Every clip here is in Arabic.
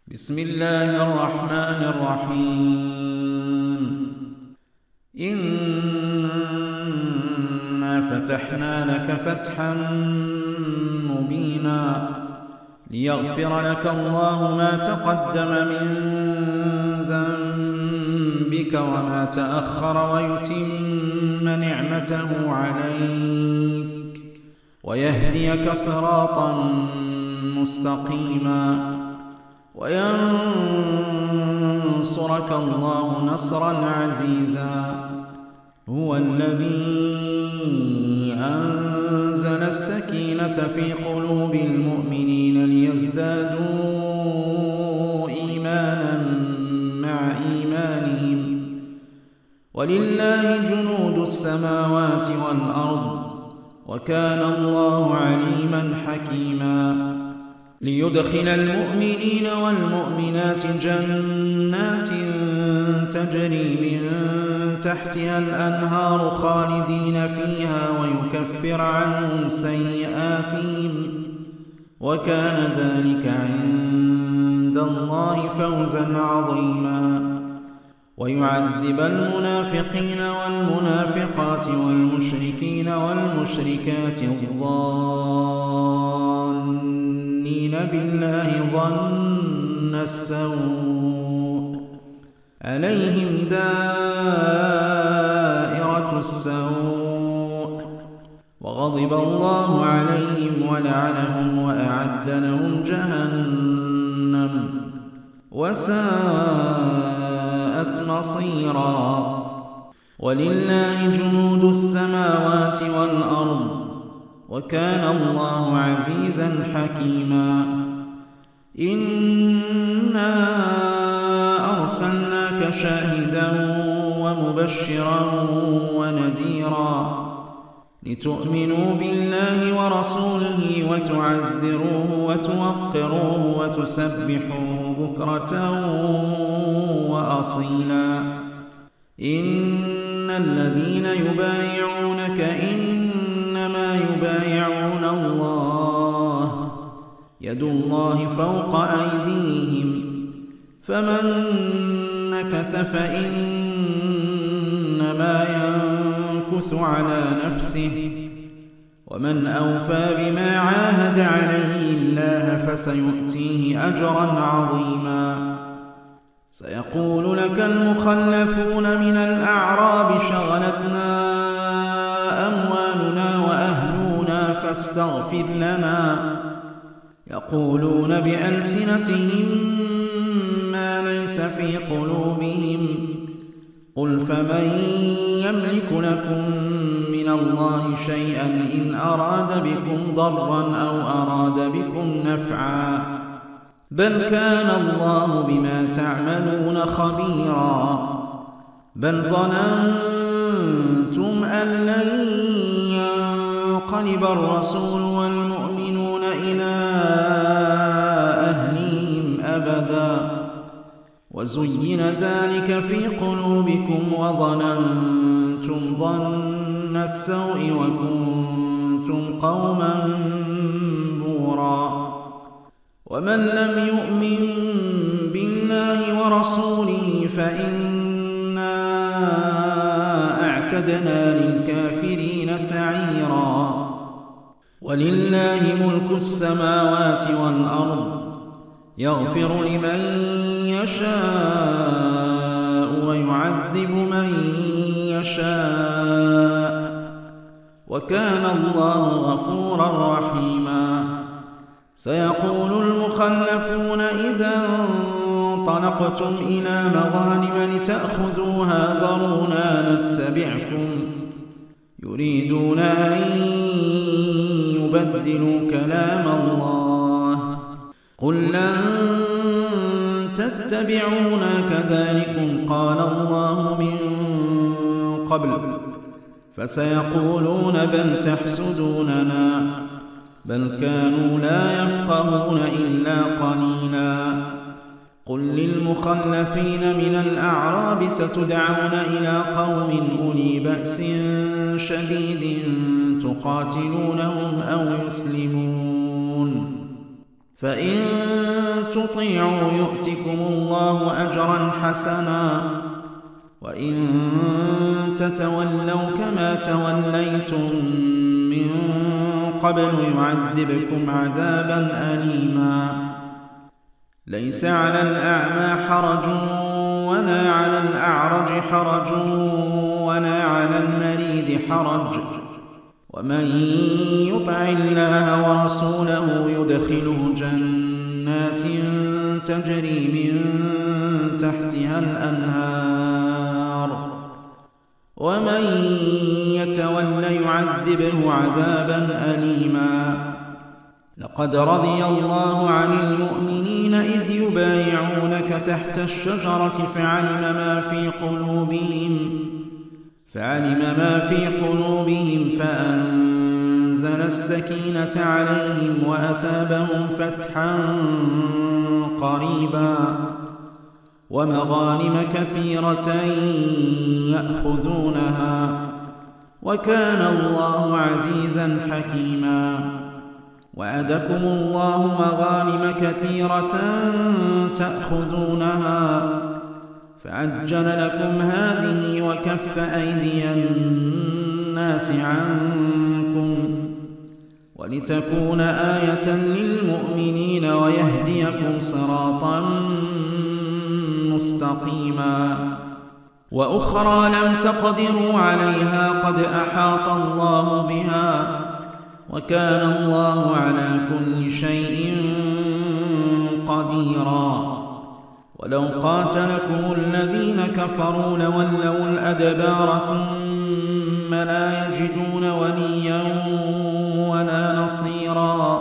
بسم الله الرحمن الرحيم. إنا فتحنا لك فتحا مبينا ليغفر لك الله ما تقدم من ذنبك وما تأخر ويتم نعمته عليك ويهديك صراطا مستقيما وينصرك الله نصرا عزيزا. هو الذي أنزل السكينة في قلوب المؤمنين ليزدادوا إيمانا مع إيمانهم ولله جنود السماوات والأرض وكان الله عليما حكيما. ليدخل المؤمنين والمؤمنات جنات تجري من تحتها الأنهار خالدين فيها ويكفر عنهم سيئاتهم وكان ذلك عند الله فوزا عظيما. ويعذب المنافقين والمنافقات والمشركين والمشركات الظانين بالله ظن السوء عليهم دائرة السوء وغضب الله عليهم ولعنهم وأعد لهم جهنم وساءت مصيرا. ولله جنود السماوات والأرض وكان الله عزيزا حكيما. إنا أرسلناك شاهدا ومبشرا ونذيرا لتؤمنوا بالله ورسوله وتعزروه وتوقروه وتسبحوه بكرة وأصيلا. إن الذين يبايعونك إنما يبايعون الله يد الله فوق أيديهم فمن نكث فإنما ينكث على نفسه ومن أوفى بما عاهد عليه الله فسيؤتيه أجرا عظيما. سيقول لك المخلفون من الأعراب شغلتنا أموالنا وأهلنا فاستغفر لنا يقولون بألسنتهم ما ليس في قلوبهم قل فمن يملك لكم من الله شيئا إن أراد بكم ضرا أو أراد بكم نفعا بل كان الله بما تعملون خبيرا. بل ظننتم أن لن ينقلب الرسول والمؤمنون إلى أهليهم أبدا وزين ذلك في قلوبكم وظننتم ظن السوء وكنتم قوما بورا. ومن لم يؤمن بالله ورسوله فإنا أعتدنا للكافرين سعيرا. ولله ملك السماوات والأرض يغفر لمن يشاء ويعذب من يشاء وكان الله غفورا رحيما. سيقول المخلفون إذا انطلقتم إلى مغانم لتأخذوها ذرونا نتبعكم يريدون أن يبدلوا كلام الله قل لن تتبعونا كذلكم قال الله من قبل فسيقولون بل تحسدوننا بل كانوا لا يفقهون إلا قليلا. قل للمخلفين من الأعراب ستدعون إلى قوم أولي بأس شديد تقاتلونهم أو يسلمون فإن تطيعوا يؤتكم الله أجرا حسنا وإن تتولوا كما توليتم من قبل يعذبكم عذابا أليما ليس على الأعمى حرج ولا على الأعرج حرج ولا على المريض حرج ومن يطع الله ورسوله يدخله جنات تجري من تحتها الأنهار ومن يتول يعذبه عذابا أليما لقد رضي الله عن المؤمنين إذ يبايعونك تحت الشجرة فعلم ما في قلوبهم فأنزل السكينة عليهم وأثابهم فتحا قريبا ومغانم كثيرة يأخذونها وكان الله عزيزا حكيما وعدكم الله مغانم كثيرة تأخذونها فعجل لكم هذه وكف أيدي الناس عنكم ولتكون آية للمؤمنين ويهديكم صراطا مستقيما وأخرى لم تقدروا عليها قد أحاط الله بها وكان الله على كل شيء قديرا ولو قاتلكم الذين كفروا لولوا الأدبار ثم لا يجدون وليا ولا نصيرا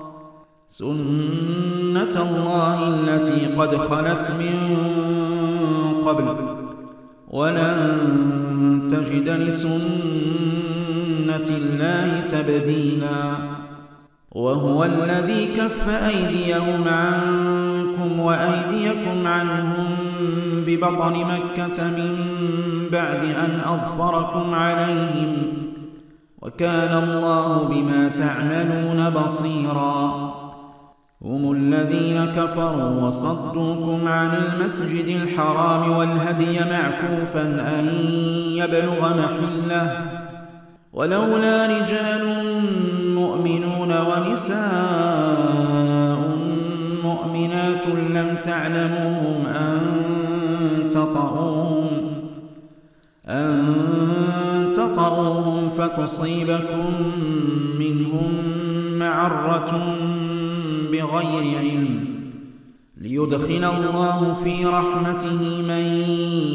سنة الله التي قد خلت من قبل ولن تجد لسنة الله تبديلا وهو الذي كف أيديهم عنكم وأيديكم عنهم ببطن مكة من بعد أن أظفركم عليهم وكان الله بما تعملون بصيرا هم الذين كفروا وصدوكم عن المسجد الحرام والهدي معكوفا أن يبلغ محله ولولا رجال مؤمنون ونساء مؤمنات لم تعلموهم أن تطؤوهم فتصيبكم منهم معرة بغير علم ليدخل الله في رحمته من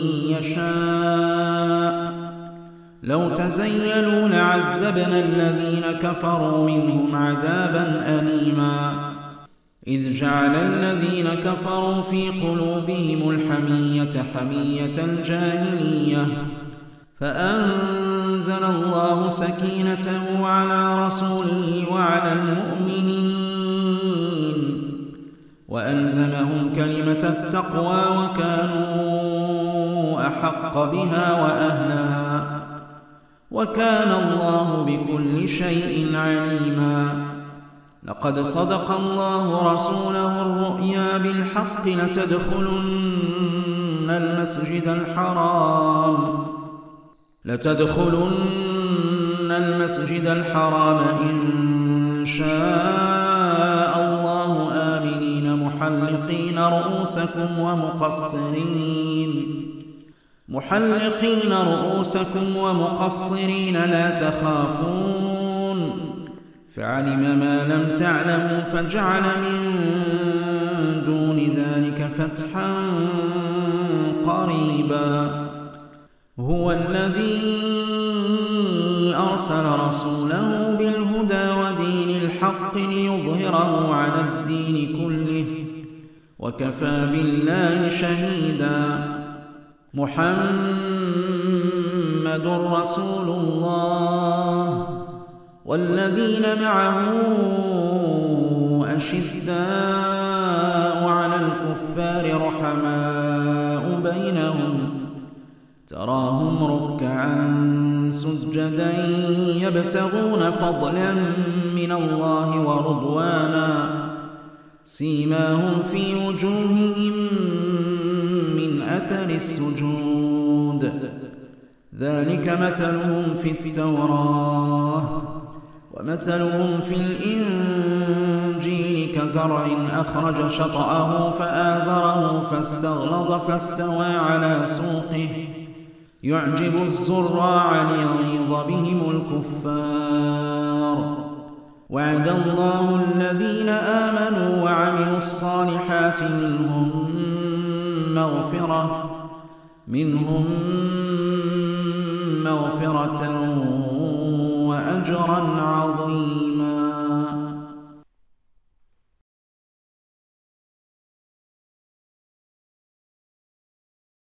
يشاء لو تزيلوا لعذبنا الذين كفروا منهم عذابا أليما إذ جعل الذين كفروا في قلوبهم الحمية حمية الجاهلية فأنزل الله سكينته على رسوله وعلى المؤمنين وألزمهم كلمة التقوى وكانوا أحق بها وأهلها وكان الله بكل شيء عليما لقد صدق الله رسوله الرؤيا بالحق لتدخلن المسجد الحرام إن شاء الله آمنين محلقين رؤوسكم ومقصرين لا تخافون فعلم ما لم تعلموا فجعل من دون ذلك فتحا قريبا هو الذي أرسل رسوله بالهدى ودين الحق ليظهره على الدين كله وكفى بالله شهيدا محمد رسول الله والذين معه أشداء على الكفار رحماء بينهم تراهم ركعا سجدا يبتغون فضلا من الله ورضوانا سيماهم في وجوههم من أثر السجود ذلك مثلهم في التوراة ومثلهم في الإنجيل كزرع أخرج شطأه فآزره فاستغلظ فاستوى على سوقه يعجب الزراع ليغيظ بهم الكفار وعد الله الذين آمنوا وعملوا الصالحات منهم مغفرة وأجرا عظيما.